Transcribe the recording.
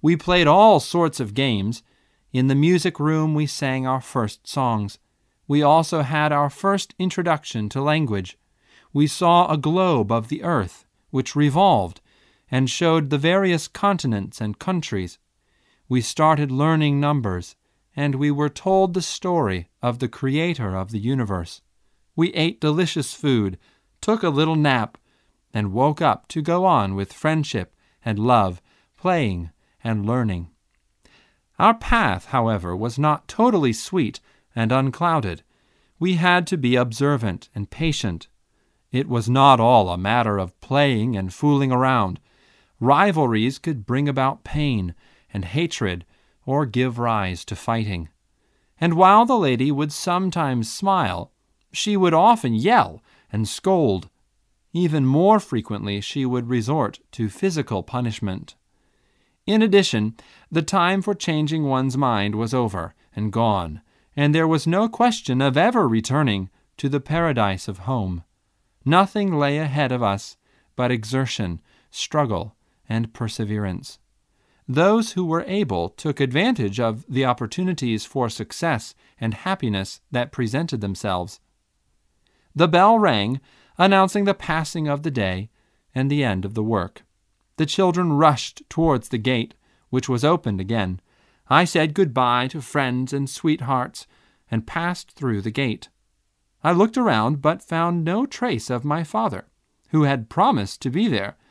We played all sorts of games. In the music room we sang our first songs. We also had our first introduction to language. We saw a globe of the earth, which revolved, and showed the various continents and countries. We started learning numbers, and we were told the story of the Creator of the universe. We ate delicious food, took a little nap, and woke up to go on with friendship and love, playing and learning. Our path, however, was not totally sweet and unclouded. We had to be observant and patient. It was not all a matter of playing and fooling around. Rivalries could bring about pain and hatred or give rise to fighting. And while the lady would sometimes smile, she would often yell and scold. Even more frequently, she would resort to physical punishment. In addition, the time for changing one's mind was over and gone, and there was no question of ever returning to the paradise of home. Nothing lay ahead of us but exertion, struggle, and perseverance. Those who were able took advantage of the opportunities for success and happiness that presented themselves. The bell rang, announcing the passing of the day and the end of the work. The children rushed towards the gate, which was opened again. I said goodbye to friends and sweethearts and passed through the gate. I looked around but found no trace of my father, who had promised to be there